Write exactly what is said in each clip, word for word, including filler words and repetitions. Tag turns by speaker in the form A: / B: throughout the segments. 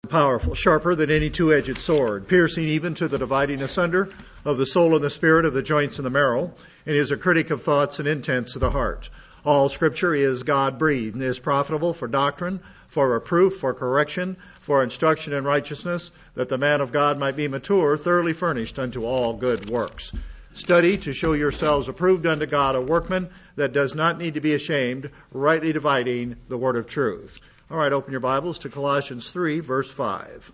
A: powerful, sharper than any two-edged sword, piercing even to the dividing asunder of the soul and the spirit, of the joints and the marrow, and is a critic of thoughts and intents of the heart. All Scripture is God-breathed and is profitable for doctrine, for reproof, for correction, for instruction in righteousness, that the man of God might be mature, thoroughly furnished unto all good works. Study to show yourselves approved unto God, a workman that does not need to be ashamed, rightly dividing the word of truth. All right, open your Bibles to Colossians three, verse five.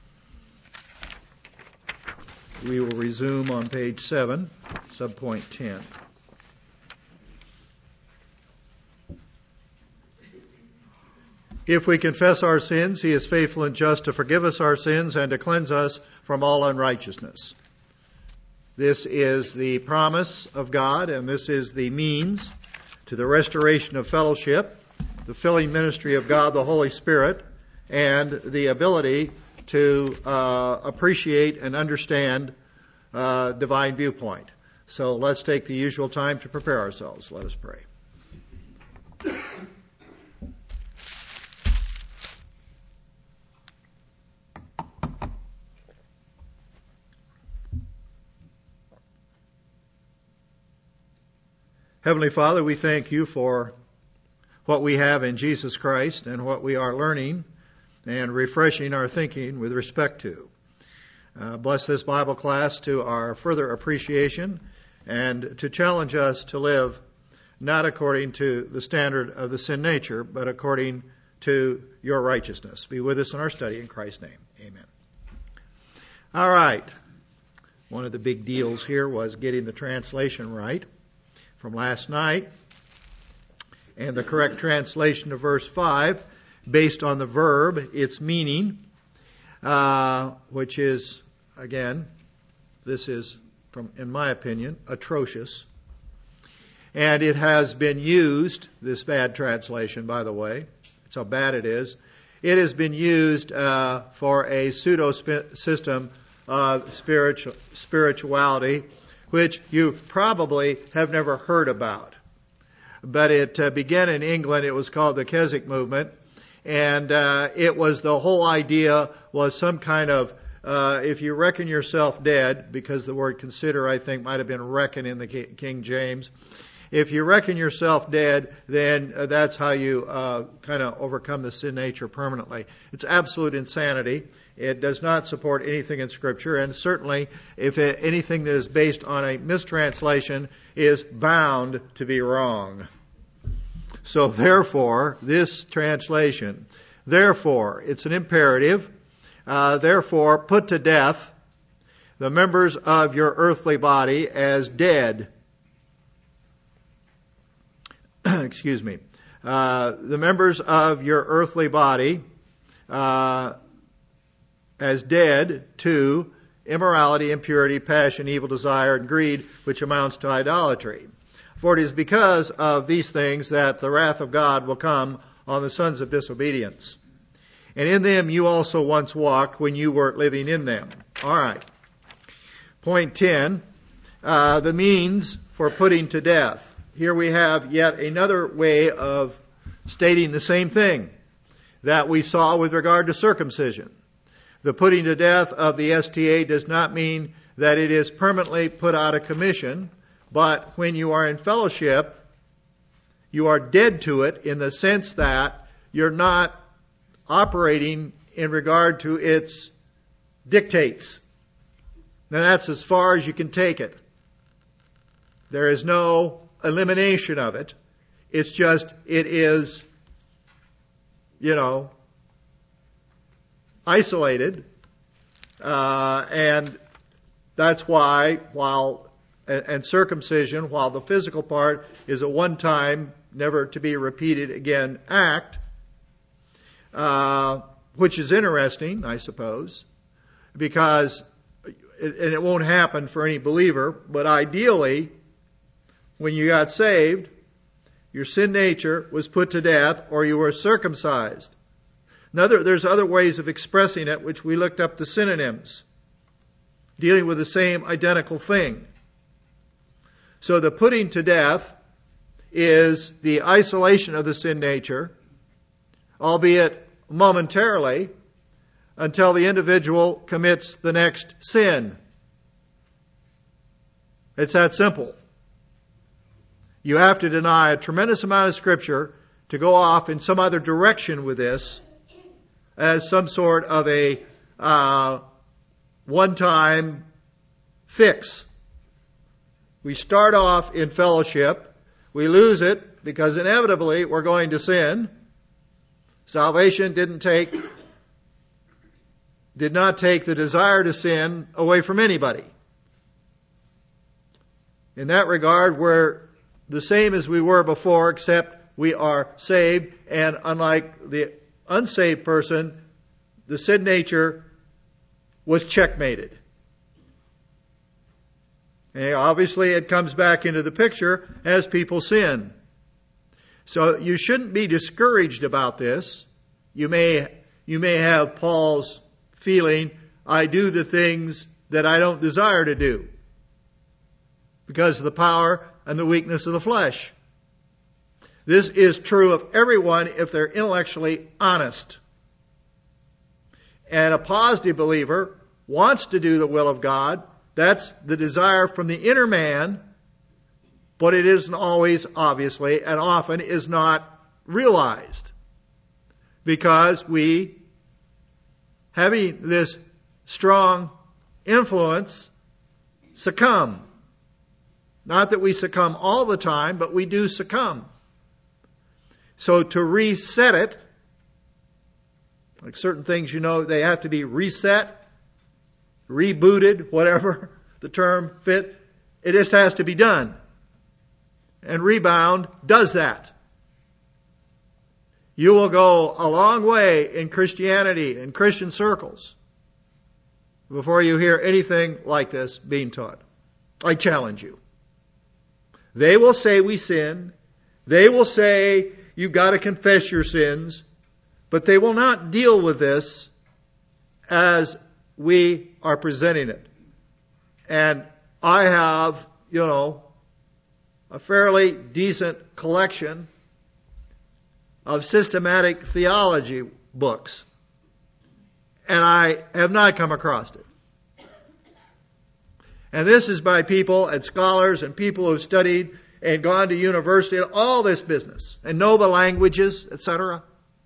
A: We will resume on page seven, subpoint ten. If we confess our sins, He is faithful and just to forgive us our sins and to cleanse us from all unrighteousness. This is the promise of God, and this is the means to the restoration of fellowship, the filling ministry of God the Holy Spirit, and the ability to uh, appreciate and understand uh, divine viewpoint. So let's take the usual time to prepare ourselves. Let us pray. Heavenly Father, we thank You for what we have in Jesus Christ and what we are learning and refreshing our thinking with respect to. Uh, bless this Bible class to our further appreciation and to challenge us to live not according to the standard of the sin nature, but according to Your righteousness. Be with us in our study in Christ's name. Amen. All right. One of the big deals here was getting the translation right from last night, and the correct translation of verse five, based on the verb, its meaning, uh, which is, again, this is, from, in my opinion, atrocious. And it has been used, this bad translation, by the way, that's how bad it is, it has been used uh, for a pseudo-system of spiritual, spirituality, which you probably have never heard about. But it uh, began in England. It was called the Keswick movement. And uh, it was, the whole idea was some kind of, uh, if you reckon yourself dead, because the word consider, I think, might have been reckon in the King James. If you reckon yourself dead, then uh, that's how you uh, kind of overcome the sin nature permanently. It's absolute insanity. It does not support anything in Scripture, and certainly if it, anything that is based on a mistranslation is bound to be wrong. So therefore, this translation, therefore, it's an imperative, uh, therefore put to death the members of your earthly body as dead. Excuse me. Uh, the members of your earthly body uh, as dead to immorality, impurity, passion, evil desire, and greed, which amounts to idolatry. For it is because of these things that the wrath of God will come on the sons of disobedience. And in them you also once walked when you were living in them. All right. Point ten, uh, the means for putting to death. Here we have yet another way of stating the same thing that we saw with regard to circumcision. The putting to death of the S T A does not mean that it is permanently put out of commission, but when you are in fellowship, you are dead to it in the sense that you're not operating in regard to its dictates. Now that's as far as you can take it. There is no elimination of it. It's just, it is, you know, isolated. Uh, and that's why, while, and, and circumcision, while the physical part is a one-time, never to be repeated again act, uh, which is interesting, I suppose, because, it, and it won't happen for any believer, but ideally, when you got saved, your sin nature was put to death, or you were circumcised. Another, there's other ways of expressing it, which we looked up the synonyms, dealing with the same identical thing. So the putting to death is the isolation of the sin nature, albeit momentarily, until the individual commits the next sin. It's that simple. You have to deny a tremendous amount of Scripture to go off in some other direction with this as some sort of a uh, one-time fix. We start off in fellowship. We lose it because inevitably we're going to sin. Salvation didn't take, did not take the desire to sin away from anybody. In that regard, we're the same as we were before, except we are saved, and unlike the unsaved person, the sin nature was checkmated. And obviously it comes back into the picture as people sin. So you shouldn't be discouraged about this. You may, you may have Paul's feeling, I do the things that I don't desire to do because of the power and the weakness of the flesh. This is true of everyone if they're intellectually honest. And a positive believer wants to do the will of God. That's the desire from the inner man, but it isn't always, obviously, and often is not realized. Because we, having this strong influence, succumb. Not that we succumb all the time, but we do succumb. So to reset it, like certain things, you know, they have to be reset, rebooted, whatever the term fit. It just has to be done. And Rebound does that. You will go a long way in Christianity and Christian circles before you hear anything like this being taught. I challenge you. They will say we sin. They will say you've got to confess your sins. But they will not deal with this as we are presenting it. And I have, you know, a fairly decent collection of systematic theology books. And I have not come across it. And this is by people and scholars and people who have studied and gone to university and all this business and know the languages, et cetera.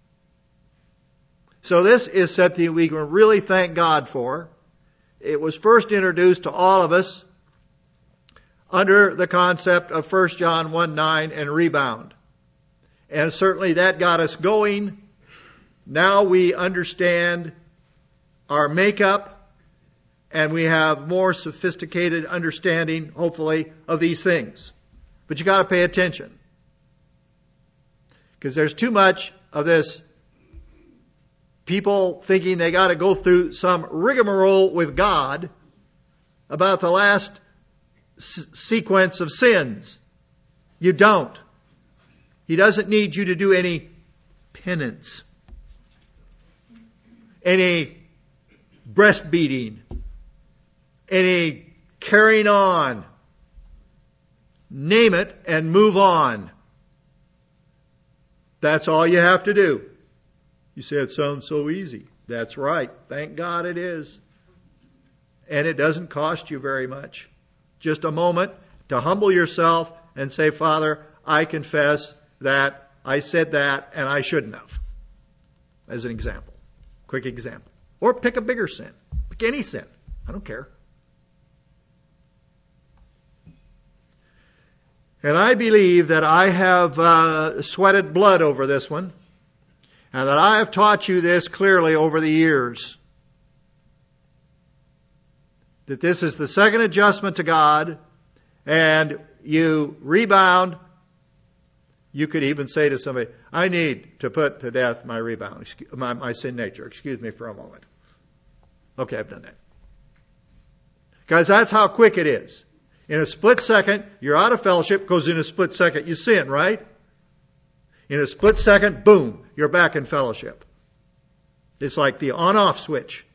A: So this is something we can really thank God for. It was first introduced to all of us under the concept of First John one nine and Rebound. And certainly that got us going. Now we understand our makeup and we have more sophisticated understanding, hopefully, of these things. But you got to pay attention. Because there's too much of this people thinking they got to go through some rigmarole with God about the last s- sequence of sins. You don't. He doesn't need you to do any penance, any breastbeating, any carrying on. Name it and move on. That's all you have to do. You say it sounds so easy. That's right. Thank God it is. And it doesn't cost you very much. Just a moment to humble yourself and say, Father, I confess that I said that and I shouldn't have. As an example. Quick example. Or pick a bigger sin. Pick any sin. I don't care. And I believe that I have uh, sweated blood over this one. And that I have taught you this clearly over the years. That this is the second adjustment to God. And you rebound. You could even say to somebody, I need to put to death my rebound, my, my sin nature. Excuse me for a moment. Okay, I've done that. Guys, that's how quick it is. In a split second, you're out of fellowship, because in a split second you sin, right? In a split second, boom, you're back in fellowship. It's like the on-off switch.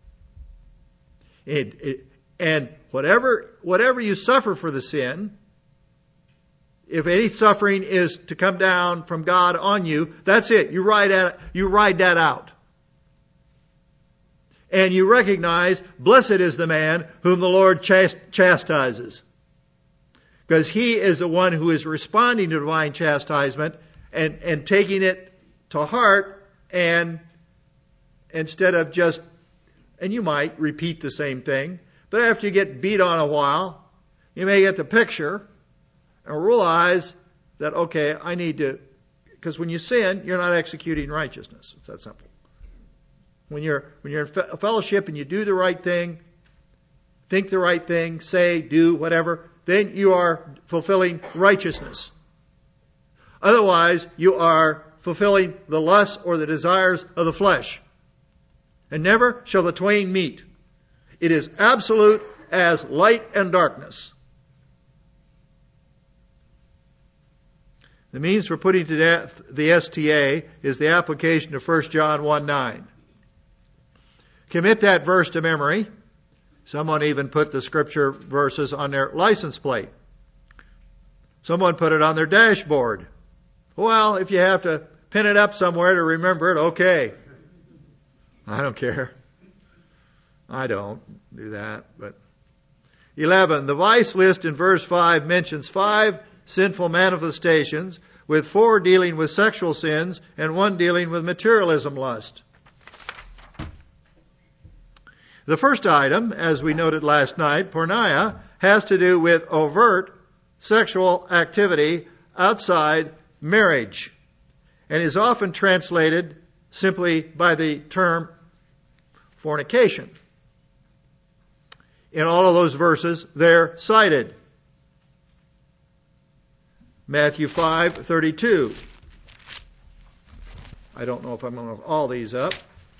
A: It, it, and whatever whatever you suffer for the sin, if any suffering is to come down from God on you, that's it. You ride that, you ride that out. and you recognize, blessed is the man whom the Lord chast- chastises. Because he is the one who is responding to divine chastisement and, and taking it to heart, and instead of just, and you might repeat the same thing, but after you get beat on a while, you may get the picture and realize that, okay, I need to, because when you sin, you're not executing righteousness. It's that simple. When you're, when you're in fe- fellowship and you do the right thing, think the right thing, say, do, whatever, then you are fulfilling righteousness. Otherwise, you are fulfilling the lusts or the desires of the flesh. And never shall the twain meet. It is absolute as light and darkness. The means for putting to death the S T A is the application of First John one nine. Commit that verse to memory. Someone even put the scripture verses on their license plate. Someone put it on their dashboard. Well, if you have to pin it up somewhere to remember it, okay. I don't care. I don't do that. But eleven, the vice list in verse five mentions five sinful manifestations, with four dealing with sexual sins and one dealing with materialism lust. The first item, as we noted last night, porneia, has to do with overt sexual activity outside marriage, and is often translated simply by the term fornication. In all of those verses, they're cited. Matthew five thirty-two. I don't know if I'm going to look all these up.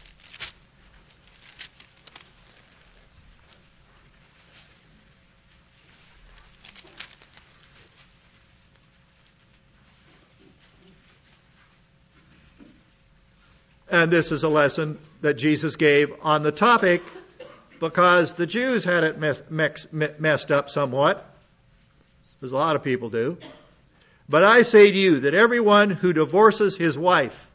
A: And this is a lesson that Jesus gave on the topic because the Jews had it mess, mess, messed up somewhat, as a lot of people do. But I say to you that everyone who divorces his wife,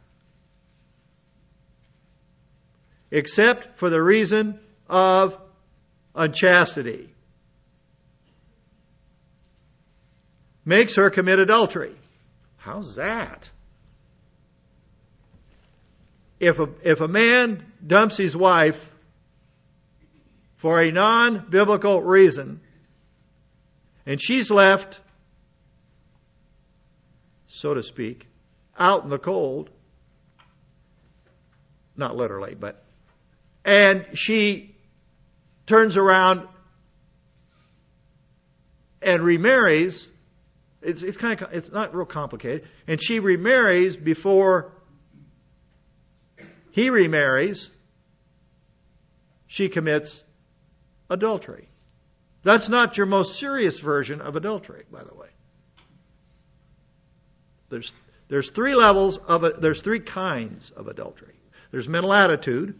A: except for the reason of unchastity, makes her commit adultery. How's that? If a, if a man dumps his wife for a non-biblical reason, and she's left, so to speak, out in the cold, not literally, but, and she turns around and remarries, it's, it's kind of, it's not real complicated, and she remarries before he remarries, she commits adultery. That's not your most serious version of adultery, by the way. There's there's three levels of it. There's three kinds of adultery. There's mental attitude,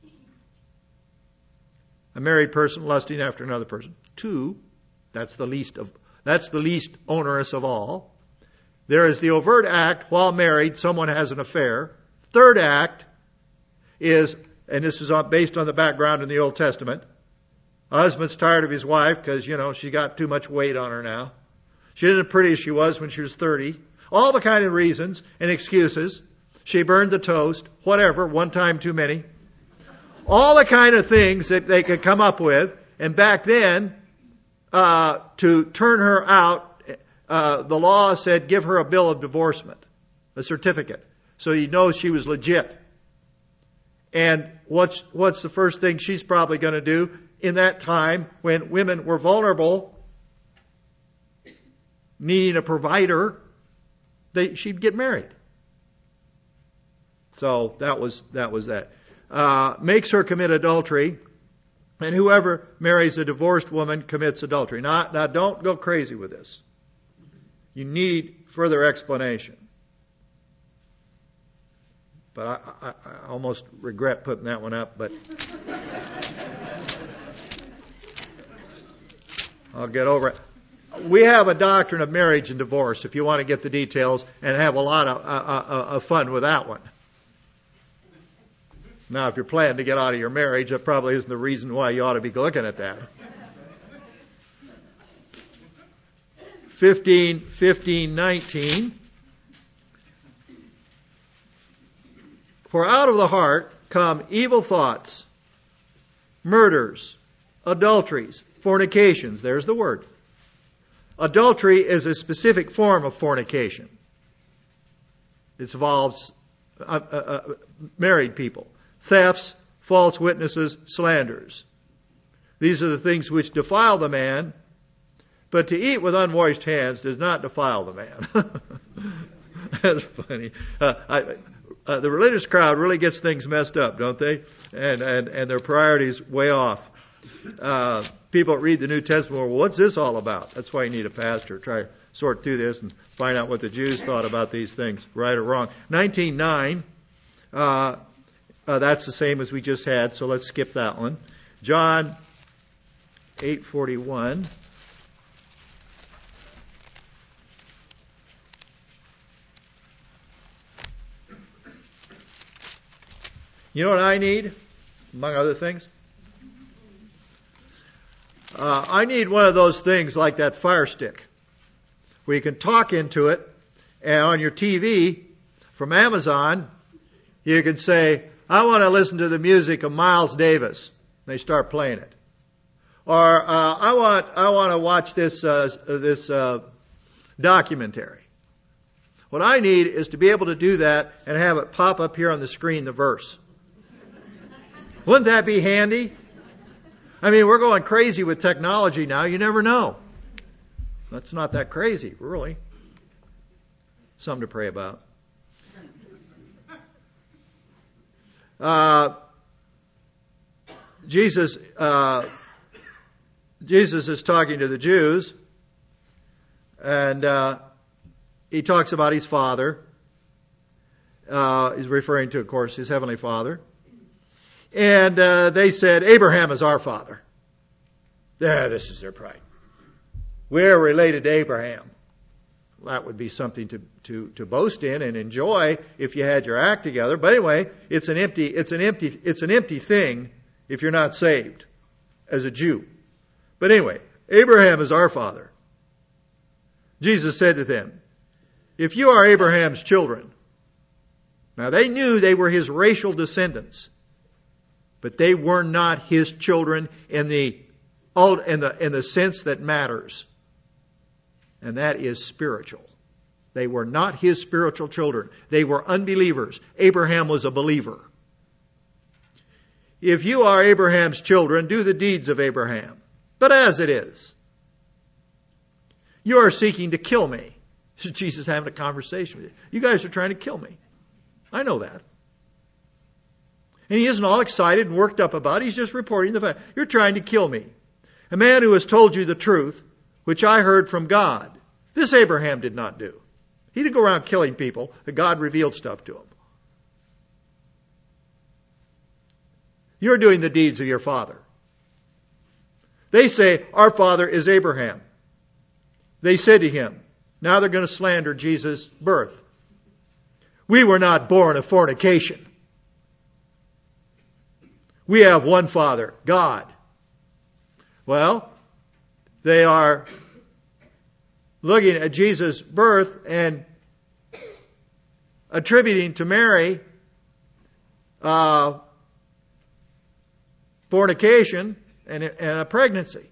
A: a married person lusting after another person. Two, that's the least of that's the least onerous of all. There is the overt act while married, someone has an affair. Third act is, and this is based on the background in the Old Testament, a husband's tired of his wife because, you know, she got too much weight on her now. She isn't as pretty as she was when she was thirty. All the kind of reasons and excuses. She burned the toast, whatever, one time too many. All the kind of things that they could come up with. And back then, uh, to turn her out, uh, the law said give her a bill of divorcement, a certificate, so you know she was legit. And what's what's the first thing she's probably going to do in that time when women were vulnerable, needing a provider? They, she'd get married. So that was that was that. Uh, makes her commit adultery, and whoever marries a divorced woman commits adultery. Now, now don't go crazy with this. You need further explanation. But I, I, I almost regret putting that one up, but I'll get over it. We have a doctrine of marriage and divorce, if you want to get the details and have a lot of, uh, uh, of fun with that one. Now, if you're planning to get out of your marriage, that probably isn't the reason why you ought to be looking at that. fifteen, fifteen, nineteen. For out of the heart come evil thoughts, murders, adulteries, fornications. There's the word. Adultery is a specific form of fornication. It involves uh, uh, uh, married people. Thefts, false witnesses, slanders. These are the things which defile the man, but to eat with unwashed hands does not defile the man. That's funny. Uh, I, uh, the religious crowd really gets things messed up, don't they? And and, and their priorities way off. Uh, people read the New Testament, well, what's this all about? That's why you need a pastor. Try to sort through this and find out what the Jews thought about these things, right or wrong. nineteen nine, uh, uh, that's the same as we just had, so let's skip that one. John eight forty-one. You know what I need, among other things? Uh, I need one of those things like that Fire Stick, where you can talk into it, and on your T V from Amazon, you can say, I want to listen to the music of Miles Davis. They start playing it. Or uh, I want I want to watch this uh, this uh, documentary. What I need is to be able to do that and have it pop up here on the screen, the verse. Wouldn't that be handy? I mean, we're going crazy with technology now. You never know. That's not that crazy, really. Something to pray about. Uh, Jesus, uh, Jesus is talking to the Jews, and uh, he talks about his Father. Uh, he's referring to, of course, his Heavenly Father. And uh, they said, Abraham is our father. There, this is their pride. We're related to Abraham. Well, that would be something to, to, to boast in and enjoy if you had your act together. But anyway, it's an empty, it's an empty, it's an empty thing if you're not saved as a Jew. But anyway, Abraham is our father. Jesus said to them, if you are Abraham's children, now they knew they were his racial descendants. But they were not his children in the, in the, in the sense that matters. And that is spiritual. They were not his spiritual children. They were unbelievers. Abraham was a believer. If you are Abraham's children, do the deeds of Abraham. But as it is, you are seeking to kill me. This is Jesus having a conversation with you. You guys are trying to kill me. I know that. And he isn't all excited and worked up about it. He's just reporting the fact. You're trying to kill me. A man who has told you the truth, which I heard from God. This Abraham did not do. He didn't go around killing people. God revealed stuff to him. You're doing the deeds of your father. They say, our father is Abraham. They said to him, now they're going to slander Jesus' birth. We were not born of fornication. We have one Father, God. Well, they are looking at Jesus' birth and attributing to Mary uh, fornication and, and a pregnancy.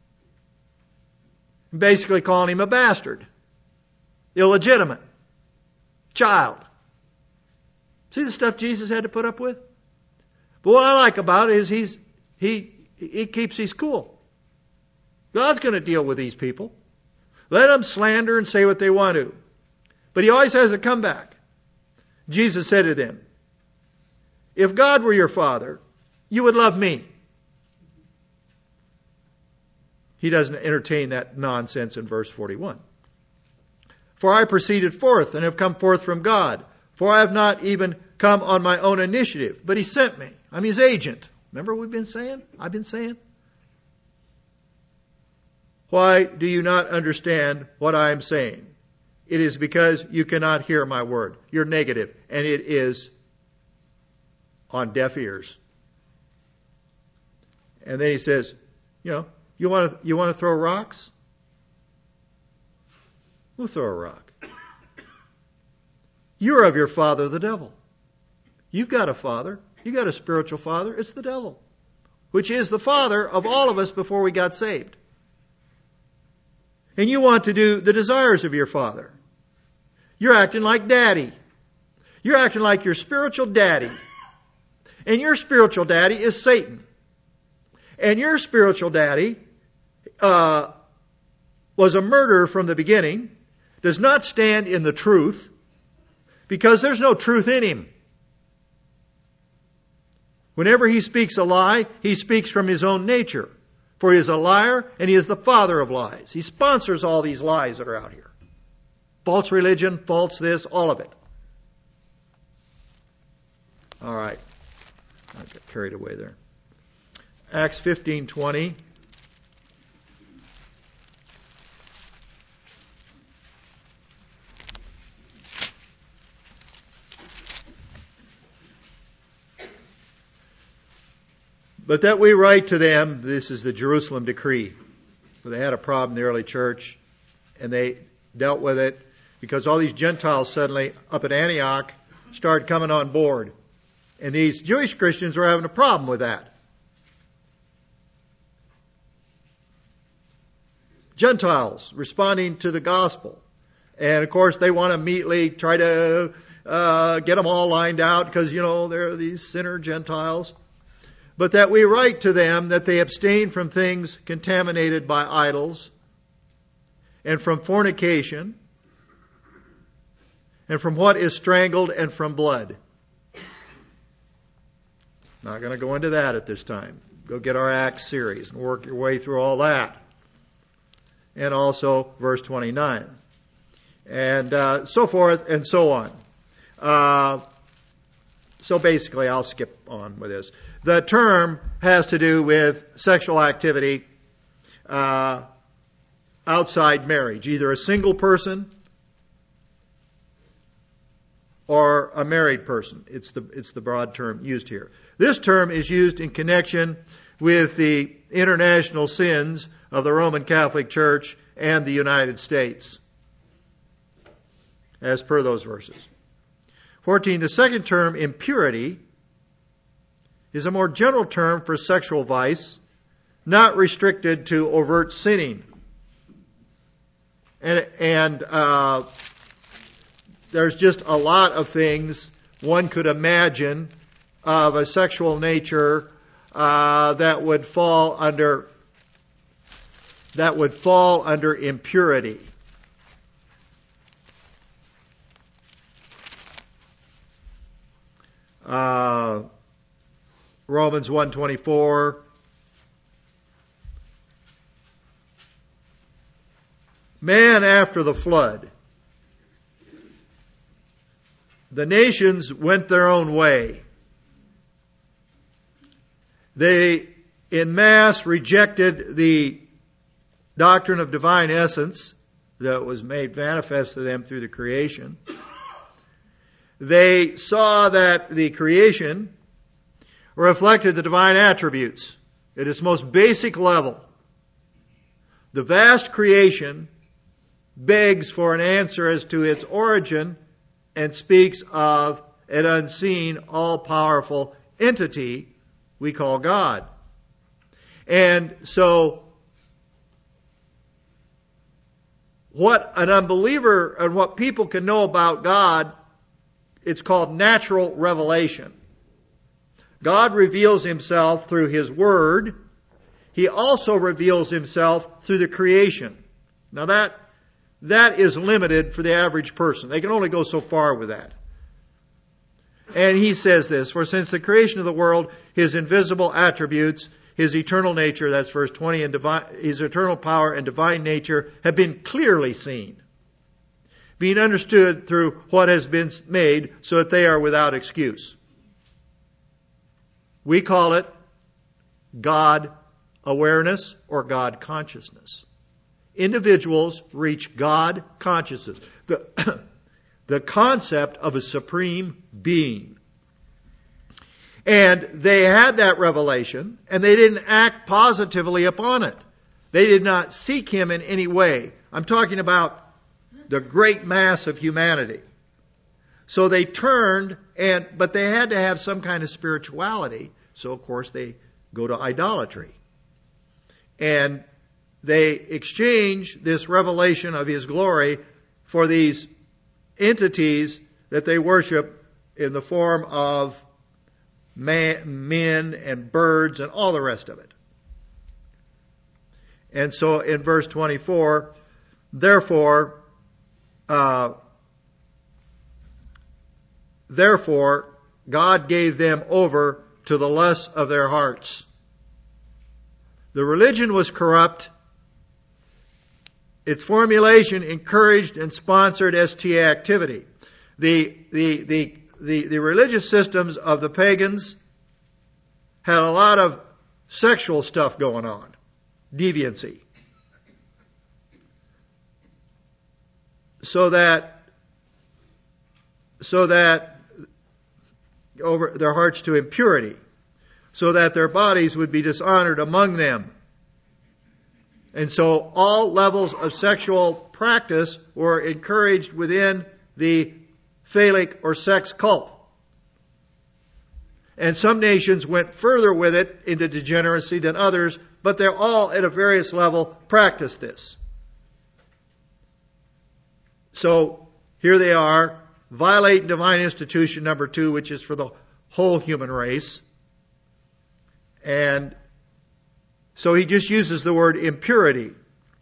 A: Basically calling him a bastard, illegitimate, child. See the stuff Jesus had to put up with? But what I like about it is he's, he, he keeps his cool. God's going to deal with these people. Let them slander and say what they want to. But he always has a comeback. Jesus said to them, if God were your father, you would love me. He doesn't entertain that nonsense in verse forty-one. For I proceeded forth and have come forth from God. For I have not even come on my own initiative, but he sent me. I'm his agent. Remember what we've been saying? I've been saying. Why do you not understand what I am saying? It is because you cannot hear my word. You're negative, and it is on deaf ears. And then he says, you know, you want to you want to throw rocks? We'll throw a rock. You're of your father, the devil. You've got a father. You've got a spiritual father. It's the devil, which is the father of all of us before we got saved. And you want to do the desires of your father. You're acting like daddy. You're acting like your spiritual daddy. And your spiritual daddy is Satan. And your spiritual daddy uh, was a murderer from the beginning, does not stand in the truth, because there's no truth in him. Whenever he speaks a lie, he speaks from his own nature. For he is a liar, and he is the father of lies. He sponsors all these lies that are out here. False religion, false this, all of it. All right. I got carried away there. Acts fifteen twenty. But that we write to them, this is the Jerusalem decree. They had a problem in the early church, and they dealt with it because all these Gentiles suddenly up at Antioch started coming on board. And these Jewish Christians were having a problem with that. Gentiles responding to the gospel. And of course they want to immediately try to uh, get them all lined out because, you know, they're these sinner Gentiles. But that we write to them that they abstain from things contaminated by idols, and from fornication, and from what is strangled, and from blood. Not going to go into that at this time. Go get our Acts series and work your way through all that. And also verse twenty-nine. And uh, so forth and so on. Uh, so basically, I'll skip on with this. The term has to do with sexual activity uh, outside marriage, either a single person or a married person. It's the it's the broad term used here. This term is used in connection with the international sins of the Roman Catholic Church and the United States, as per those verses. fourteen. The second term, impurity, is a more general term for sexual vice, not restricted to overt sinning. And, and uh, there's just a lot of things one could imagine of a sexual nature uh, that would fall under that would fall under impurity. Uh, Romans one twenty-four. Man after the flood. The nations went their own way. They, in mass, rejected the doctrine of divine essence that was made manifest to them through the creation. They saw that the creation reflected the divine attributes at its most basic level. The vast creation begs for an answer as to its origin and speaks of an unseen, all-powerful entity we call God. And so, what an unbeliever and what people can know about God, it's called natural revelation. God reveals Himself through His Word. He also reveals Himself through the creation. Now that That is limited for the average person. They can only go so far with that. And he says this, for since the creation of the world, His invisible attributes, His eternal nature, that's verse twenty, and divine, His eternal power and divine nature have been clearly seen, being understood through what has been made, so that they are without excuse. We call it God awareness or God consciousness. Individuals reach God consciousness, the, the concept of a supreme being. And they had that revelation, and they didn't act positively upon it. They did not seek Him in any way. I'm talking about the great mass of humanity. So they turned, and but they had to have some kind of spirituality. So, of course, they go to idolatry. And they exchange this revelation of His glory for these entities that they worship in the form of man, men and birds and all the rest of it. And so in verse twenty-four, therefore, uh, therefore, God gave them over to the lusts of their hearts. The religion was corrupt. Its formulation encouraged and sponsored S T A activity. The, the, the, the, the religious systems of the pagans had a lot of sexual stuff going on. Deviancy. So that, so that over their hearts to impurity, so that their bodies would be dishonored among them. And so all levels of sexual practice were encouraged within the phallic or sex cult. And some nations went further with it into degeneracy than others, but they're all at a various level practiced this. So here they are, violating divine institution number two, which is for the whole human race. And so he just uses the word impurity.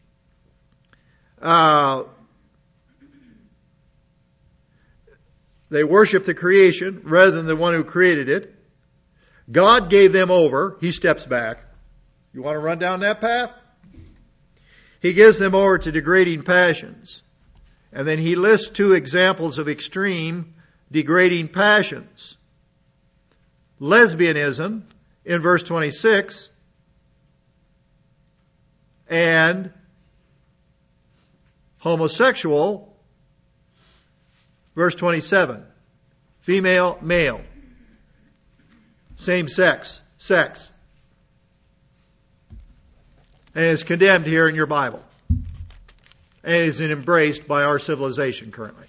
A: Uh, they worship the creation rather than the one who created it. God gave them over. He steps back. You want to run down that path? He gives them over to degrading passions. And then he lists two examples of extreme degrading passions. Lesbianism in verse twenty-six, and homosexual, verse twenty-seven. Female, male. Same sex, sex. And is condemned here in your Bible. And is embraced by our civilization currently.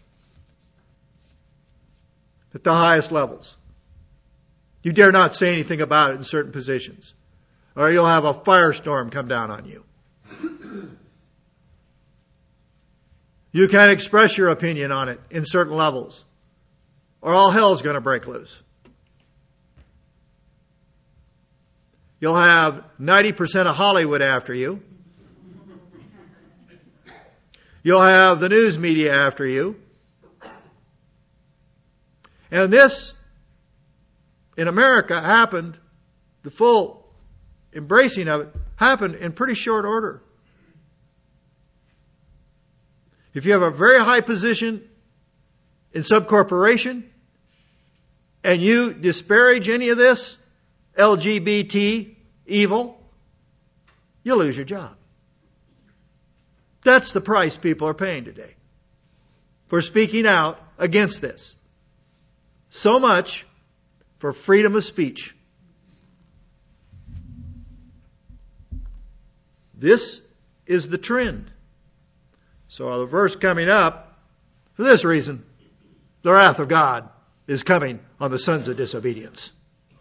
A: At the highest levels. You dare not say anything about it in certain positions, or you'll have a firestorm come down on you. You can't express your opinion on it in certain levels, or all hell's going to break loose. You'll have ninety percent of Hollywood after you. You'll have the news media after you. And this, in America, happened, the full embracing of it, happened in pretty short order. If you have a very high position in some corporation, and you disparage any of this L G B T evil, you'll lose your job. That's the price people are paying today for speaking out against this. So much for freedom of speech. This is the trend. So the verse coming up, for this reason, the wrath of God is coming on the sons of disobedience.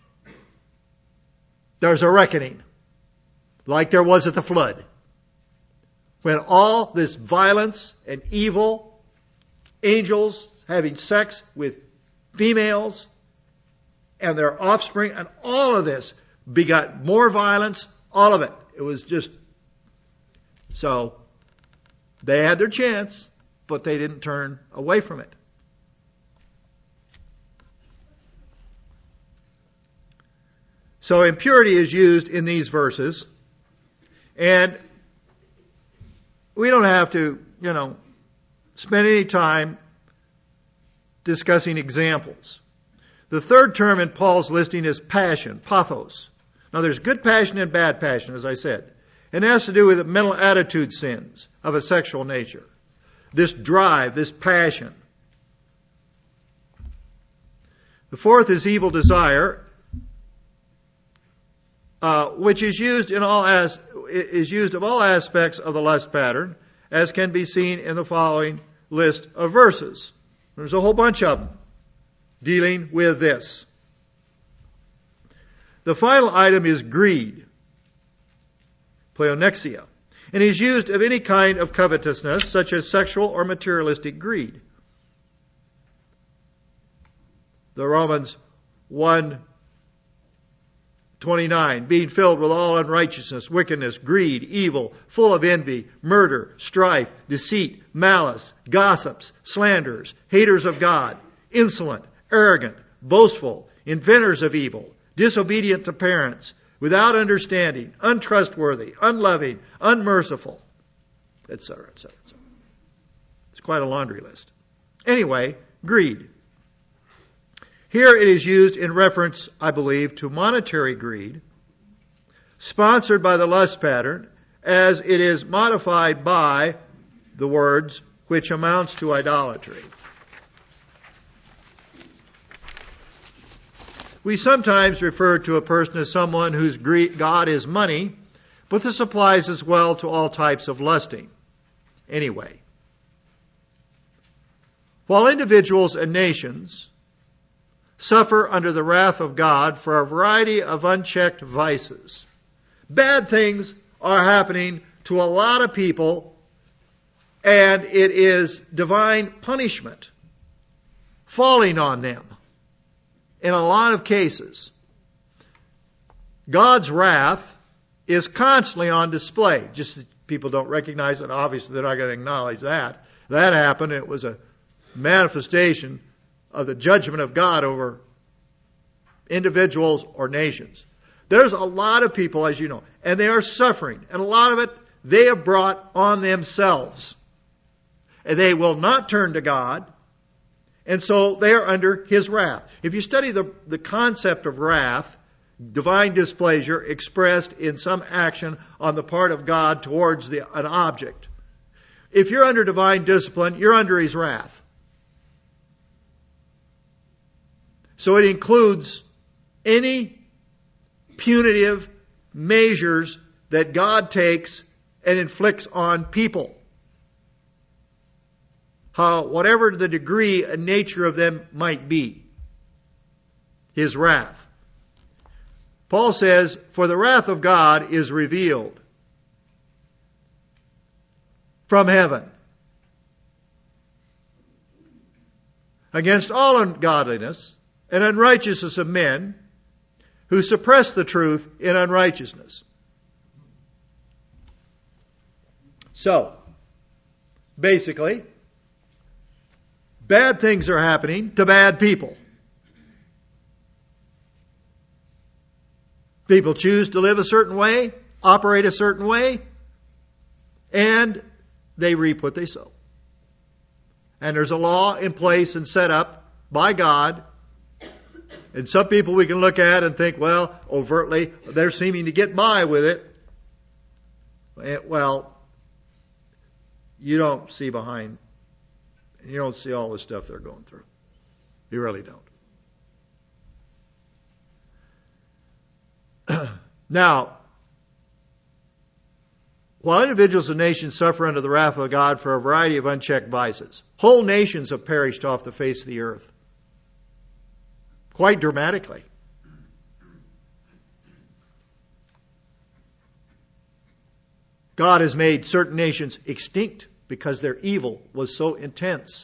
A: There's a reckoning, like there was at the flood, when all this violence and evil, angels having sex with females and their offspring, and all of this begot more violence, all of it. It was just, so they had their chance, but they didn't turn away from it. So impurity is used in these verses, and we don't have to, you know, spend any time discussing examples. The third term in Paul's listing is passion, pathos. Now there's good passion and bad passion, as I said. And it has to do with mental attitude sins of a sexual nature. This drive, this passion. The fourth is evil desire. uh, which is used in all as is used of all aspects of the lust pattern, as can be seen in the following list of verses. There's a whole bunch of them dealing with this. The final item is greed, pleonexia, and is used of any kind of covetousness, such as sexual or materialistic greed. The Romans one twenty-nine, being filled with all unrighteousness, wickedness, greed, evil, full of envy, murder, strife, deceit, malice, gossips, slanderers, haters of God, insolent, arrogant, boastful, inventors of evil, disobedient to parents, without understanding, untrustworthy, unloving, unmerciful, et cetera, et cetera, et cetera. It's quite a laundry list. Anyway, greed. Here it is used in reference, I believe, to monetary greed, sponsored by the lust pattern, as it is modified by the words, which amounts to idolatry. We sometimes refer to a person as someone whose God is money, but this applies as well to all types of lusting. Anyway, while individuals and nations suffer under the wrath of God for a variety of unchecked vices, bad things are happening to a lot of people, and it is divine punishment falling on them. In a lot of cases, God's wrath is constantly on display. Just that people don't recognize it. Obviously, they're not going to acknowledge that. That happened. It was a manifestation of the judgment of God over individuals or nations. There's a lot of people, as you know, and they are suffering. And a lot of it they have brought on themselves. And they will not turn to God. And so they are under His wrath. If you study the, the concept of wrath, divine displeasure expressed in some action on the part of God towards the, an object. If you're under divine discipline, you're under His wrath. So it includes any punitive measures that God takes and inflicts on people. How, whatever the degree and nature of them might be. His wrath. Paul says, for the wrath of God is revealed from heaven against all ungodliness and unrighteousness of men who suppress the truth in unrighteousness. So, basically, bad things are happening to bad people. People choose to live a certain way, operate a certain way, and they reap what they sow. And there's a law in place and set up by God. And some people we can look at and think, well, overtly, they're seeming to get by with it. Well, you don't see behind, you don't see all the stuff they're going through. You really don't. Now, while individuals and nations suffer under the wrath of God for a variety of unchecked vices, whole nations have perished off the face of the earth. Quite dramatically. God has made certain nations extinct because their evil was so intense.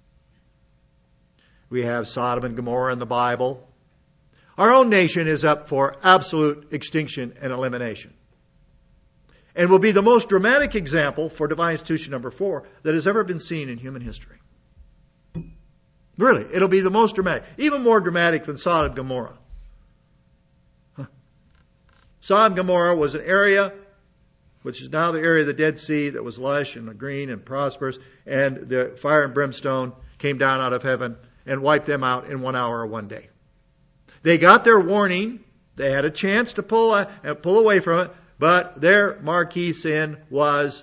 A: We have Sodom and Gomorrah in the Bible. Our own nation is up for absolute extinction and elimination. And will be the most dramatic example for divine institution number four that has ever been seen in human history. Really, it'll be the most dramatic. Even more dramatic than Sodom and Gomorrah. Huh. Sodom and Gomorrah was an area, which is now the area of the Dead Sea, that was lush and green and prosperous, and the fire and brimstone came down out of heaven and wiped them out in one hour or one day. They got their warning. They had a chance to pull, uh, pull away from it, but their marquee sin was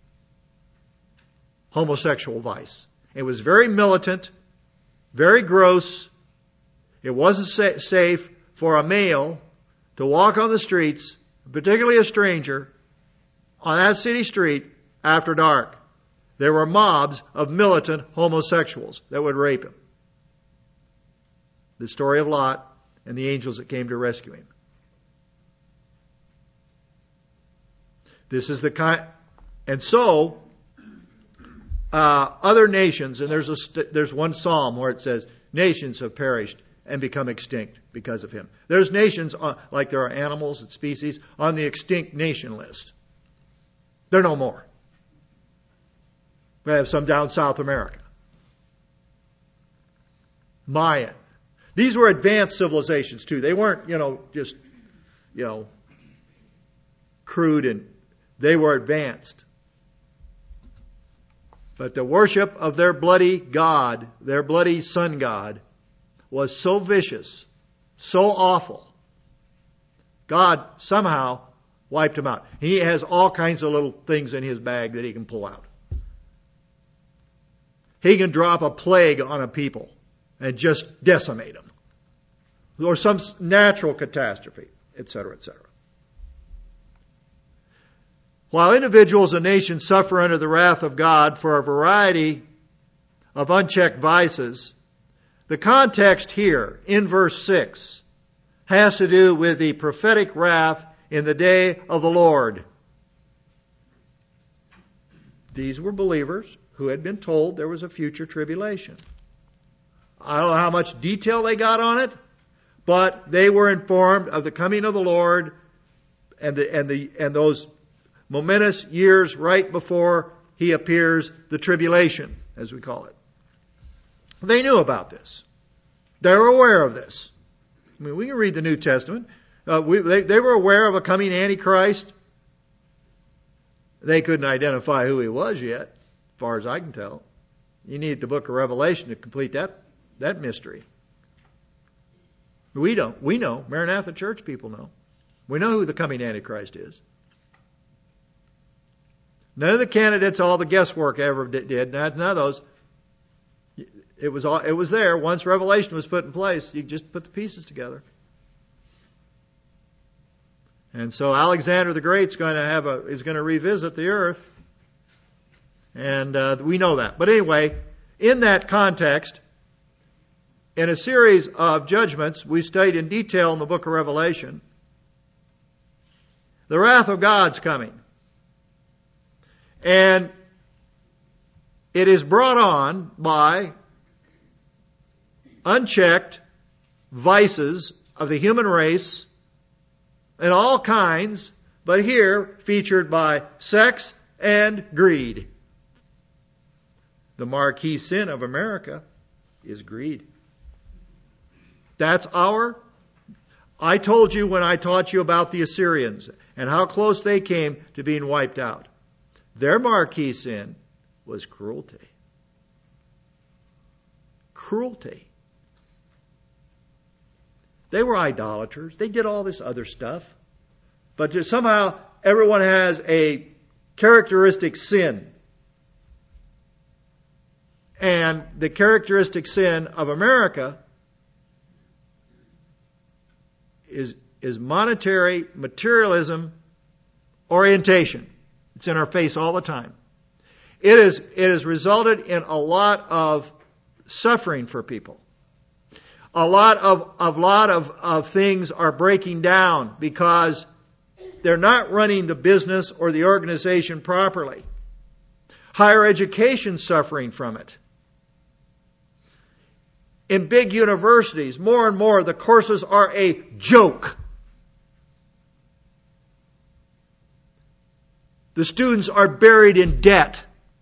A: homosexual vice. It was very militant, very gross. It wasn't sa- safe for a male to walk on the streets particularly a stranger, on that city street after dark, there were mobs of militant homosexuals that would rape him. The story of Lot and the angels that came to rescue him. This is the kind, and so uh, other nations, and there's a st- there's one psalm where it says nations have perished and become extinct because of him. There's nations on, like there are animals and species on the extinct nation list. They're no more. We have some down South America. Mayan. These were advanced civilizations too. They weren't, you know, just, you know, crude, and they were advanced. But the worship of their bloody god, their bloody sun god, was so vicious, so awful. God somehow wiped them out. He has all kinds of little things in his bag that he can pull out. He can drop a plague on a people and just decimate them. Or some natural catastrophe, et cetera, et cetera. While individuals and nations suffer under the wrath of God for a variety of unchecked vices, the context here in verse six has to do with the prophetic wrath in the day of the Lord. These were believers who had been told there was a future tribulation. I don't know how much detail they got on it, but they were informed of the coming of the Lord and the and the and those momentous years right before he appears, the tribulation, as we call it. They knew about this. They were aware of this. I mean, we can read the New Testament. Uh, we, they, they were aware of a coming Antichrist. They couldn't identify who he was yet, as far as I can tell. You need the book of Revelation to complete that, that mystery. We don't. We know. Maranatha Church people know. We know who the coming Antichrist is. None of the candidates, all the guesswork ever did. None of those. It was all, it was there. Once Revelation was put in place, you just put the pieces together. And so Alexander the Great's going to have a is going to revisit the earth, and uh, we know that. But anyway, in that context, in a series of judgments we studied in detail in the book of Revelation, the wrath of God's coming. And it is brought on by unchecked vices of the human race and all kinds, but here featured by sex and greed. The marquee sin of America is greed. That's our... I told you when I taught you about the Assyrians and how close they came to being wiped out. Their marquee sin was cruelty. Cruelty. They were idolaters. They did all this other stuff. But just somehow everyone has a characteristic sin. And the characteristic sin of America is, is monetary materialism orientation. It's in our face all the time. It is, it has resulted in a lot of suffering for people. A lot of, a lot of, of things are breaking down because they're not running the business or the organization properly. Higher education suffering from it. In big universities, more and more the courses are a joke. The students are buried in debt.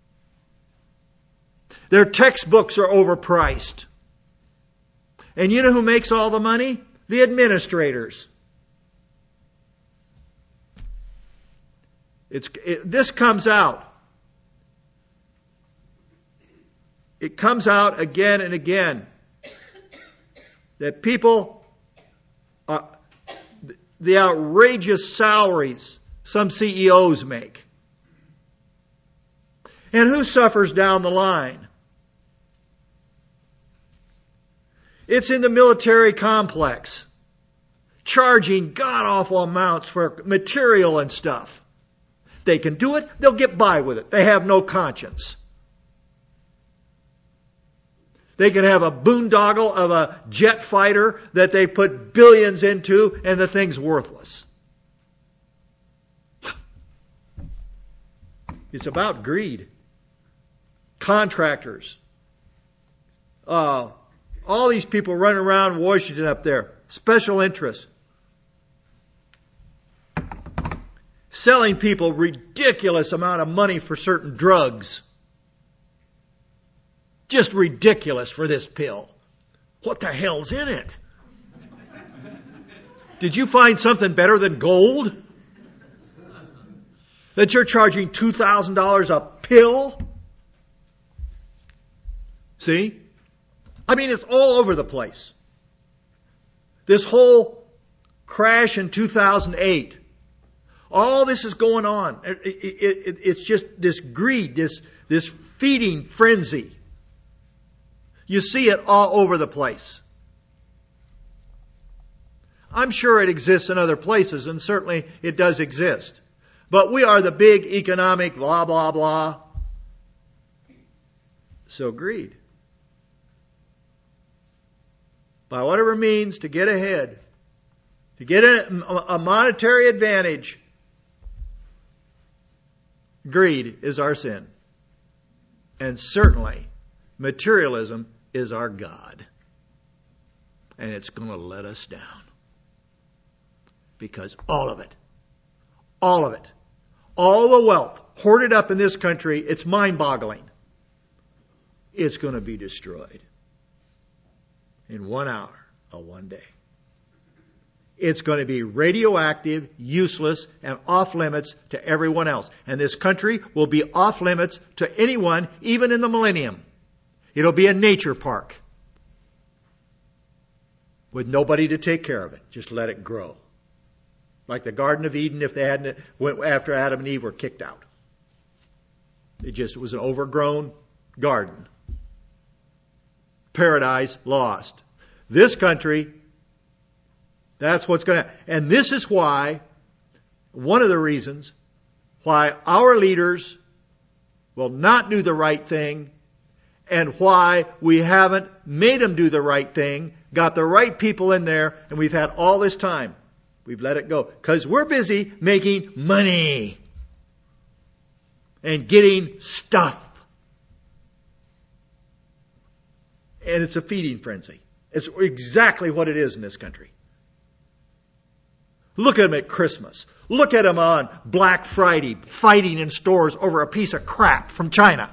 A: Their textbooks are overpriced. And you know who makes all the money? The administrators. It's, it, this comes out. It comes out again and again that people, uh, the outrageous salaries some C E Os make. And who suffers down the line? It's in the military complex. charging god-awful amounts for material and stuff. They can do it, they'll get by with it. They have no conscience. They can have a boondoggle of a jet fighter that they put billions into, and the thing's worthless. It's about greed. Contractors. Uh, all these people running around Washington up there. Special interests. Selling people ridiculous amount of money for certain drugs. Just ridiculous for this pill. What the hell's in it? Did you find something better than gold? That you're charging two thousand dollars a pill? See? I mean, it's all over the place. This whole crash in two thousand eight. All this is going on. It, it, it, it's just this greed, this, this feeding frenzy. You see it all over the place. I'm sure it exists in other places, and certainly it does exist. But we are the big economic blah, blah, blah. So greed. By whatever means to get ahead, to get a, a monetary advantage. Greed is our sin. And certainly, materialism is our God. And it's going to let us down. Because all of it, all of it, all the wealth hoarded up in this country, it's mind-boggling. It's going to be destroyed in one hour or one day. It's going to be radioactive, useless, and off limits to everyone else. And this country will be off limits to anyone, even in the millennium. It'll be a nature park with nobody to take care of it. Just let it grow. Like the Garden of Eden if they hadn't went after Adam and Eve were kicked out. It just it was an overgrown garden. Paradise lost. This country, that's what's going to happen. And this is why, one of the reasons why our leaders will not do the right thing and why we haven't made them do the right thing, got the right people in there, and we've had all this time. We've let it go. Because we're busy making money and getting stuff. And it's a feeding frenzy. It's exactly what it is in this country. Look at them at Christmas. Look at them on Black Friday fighting in stores over a piece of crap from China.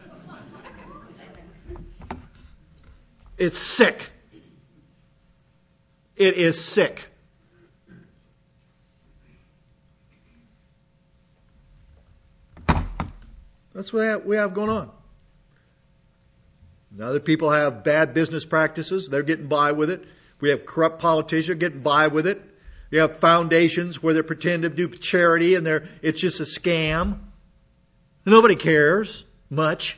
A: It's sick. It is sick. That's what we have going on. Other people have bad business practices. They're getting by with it. We have corrupt politicians getting by with it. You have foundations where they pretend to do charity and they're it's just a scam. Nobody cares much.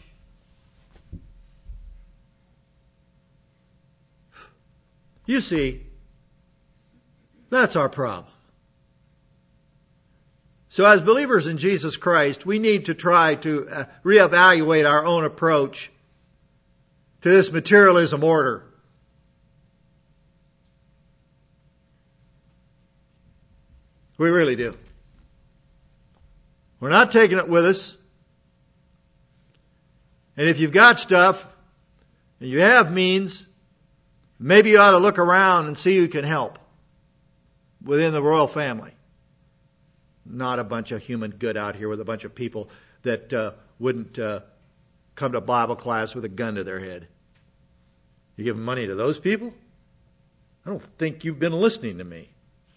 A: You see, that's our problem. So as believers in Jesus Christ, we need to try to uh, reevaluate our own approach to this materialism order. We really do. We're not taking it with us. And if you've got stuff and you have means, maybe you ought to look around and see who can help within the royal family. Not a bunch of human good out here with a bunch of people that uh, wouldn't uh, come to Bible class with a gun to their head. You give money to those people? I don't think you've been listening to me.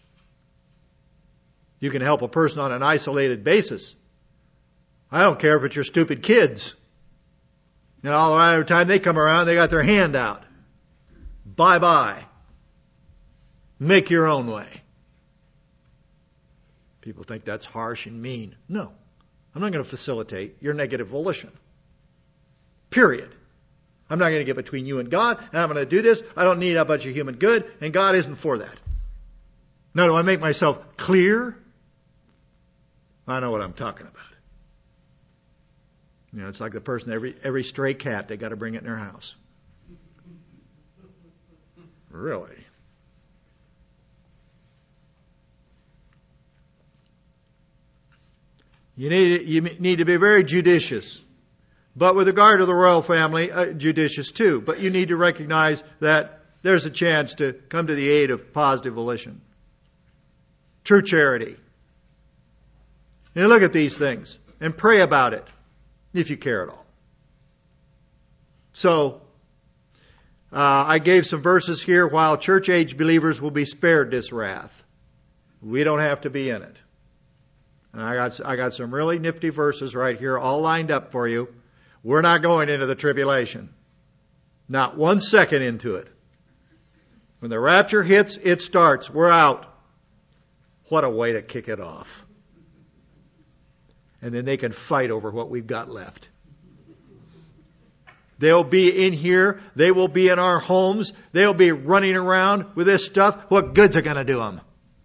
A: You can help a person on an isolated basis. I don't care if it's your stupid kids. And all the other time they come around, they got their hand out. Bye-bye. Make your own way. People think that's harsh and mean. No. I'm not going to facilitate your negative volition. Period. I'm not going to get between you and God, and I'm going to do this. I don't need a bunch of human good, and God isn't for that. Now, do I make myself clear? I know what I'm talking about. You know, it's like the person, every every stray cat, they got to bring it in their house. Really? You need, you need to be very judicious. But with regard to the royal family, uh, judicious too. But you need to recognize that there's a chance to come to the aid of positive volition. True charity. And look at these things and pray about it, if you care at all. So, uh, I gave some verses here. While church-age believers will be spared this wrath, we don't have to be in it. And I got I got some really nifty verses right here, all lined up for you. We're not going into the tribulation. Not one second into it. When the rapture hits, it starts. We're out. What a way to kick it off. And then they can fight over what we've got left. They'll be in here. They will be in our homes. They'll be running around with this stuff. What good's it going to do them?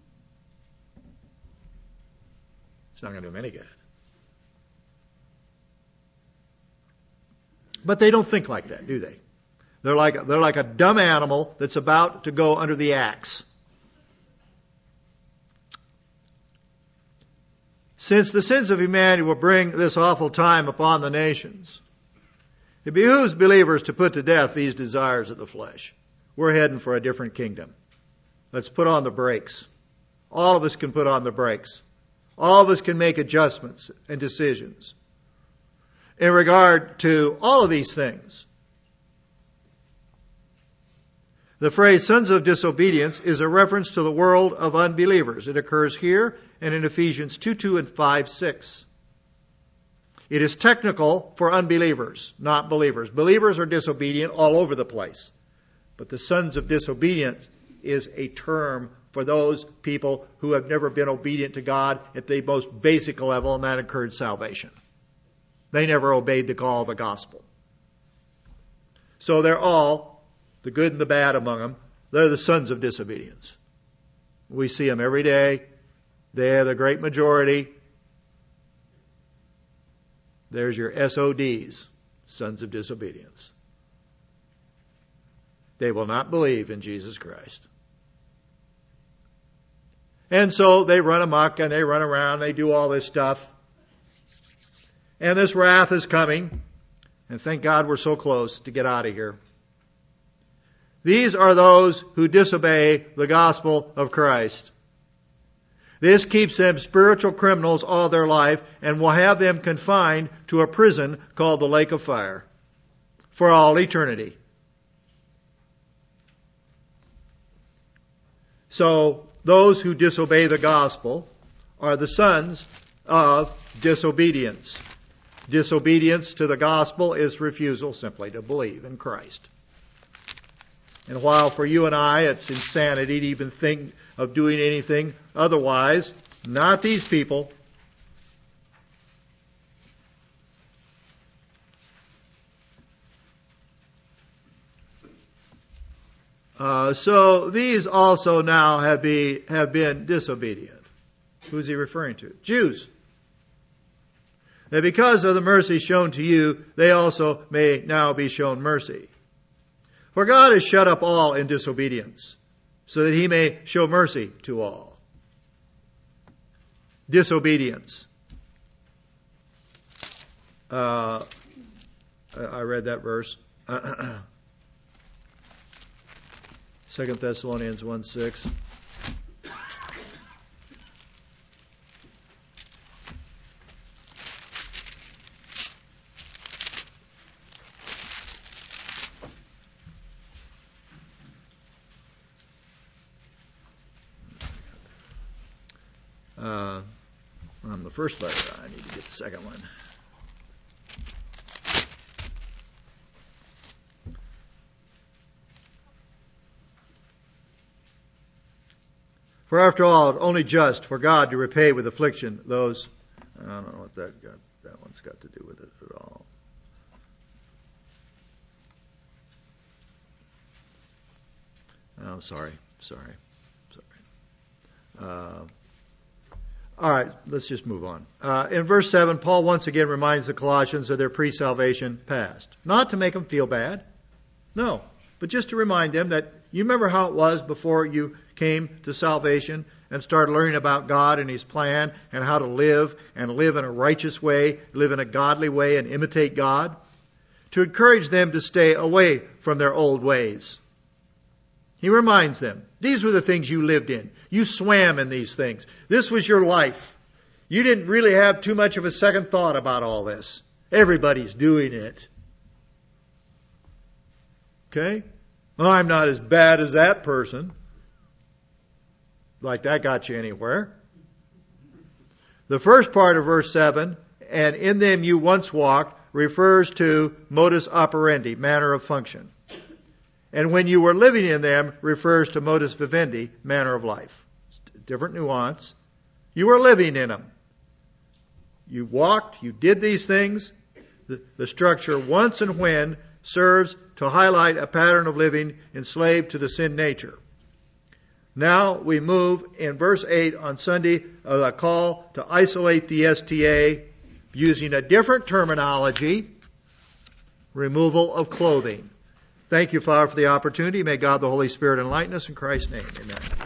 A: It's not going to do them any good. But they don't think like that, do they? They're like, they're like a dumb animal that's about to go under the axe. Since the sins of humanity will bring this awful time upon the nations, it behooves believers to put to death these desires of the flesh. We're heading for a different kingdom. Let's put on the brakes. All of us can put on the brakes. All of us can make adjustments and decisions in regard to all of these things. The phrase sons of disobedience is a reference to the world of unbelievers. It occurs here and in Ephesians two two and five six. It is technical for unbelievers, not believers. Believers are disobedient all over the place. But the sons of disobedience is a term for those people who have never been obedient to God at the most basic level, and that incurred salvation. They never obeyed the call of the gospel. So they're all, the good and the bad among them, they're the sons of disobedience. We see them every day. They're the great majority. There's your S O Ds, sons of disobedience. They will not believe in Jesus Christ. And so they run amok and they run around, they do all this stuff. And this wrath is coming. And thank God we're so close to get out of here. These are those who disobey the gospel of Christ. This keeps them spiritual criminals all their life and will have them confined to a prison called the lake of fire for all eternity. So, those who disobey the gospel are the sons of disobedience. Disobedience to the gospel is refusal simply to believe in Christ. And while for you and I it's insanity to even think of doing anything otherwise, not these people. Uh, so these also now have, be, have been disobedient. Who's he referring to? Jews. That because of the mercy shown to you, they also may now be shown mercy. For God has shut up all in disobedience, so that he may show mercy to all. Disobedience. Uh, I read that verse. Second Thessalonians one six. Uh, on the first letter, I need to get the second one. For after all, it's only just for God to repay with affliction those. I don't know what that got. That one's got to do with it at all. Oh, sorry, sorry, sorry. Uh, all right, let's just move on. Uh, in verse seven, Paul once again reminds the Colossians of their pre-salvation past. Not to make them feel bad. No. But just to remind them that you remember how it was before you came to salvation and started learning about God and His plan and how to live and live in a righteous way, live in a godly way and imitate God. To encourage them to stay away from their old ways. He reminds them, these were the things you lived in. You swam in these things. This was your life. You didn't really have too much of a second thought about all this. Everybody's doing it. Okay? Well, I'm not as bad as that person. Like that got you anywhere. The first part of verse seven, and in them you once walked, refers to modus operandi, manner of function. And when you were living in them refers to modus vivendi, manner of life. Different nuance. You were living in them. You walked, you did these things. The, the structure once and when serves to highlight a pattern of living enslaved to the sin nature. Now we move in verse eight on Sunday, a call to isolate the S T A using a different terminology, removal of clothing. Thank you, Father, for the opportunity. May God the Holy Spirit enlighten us in Christ's name. Amen.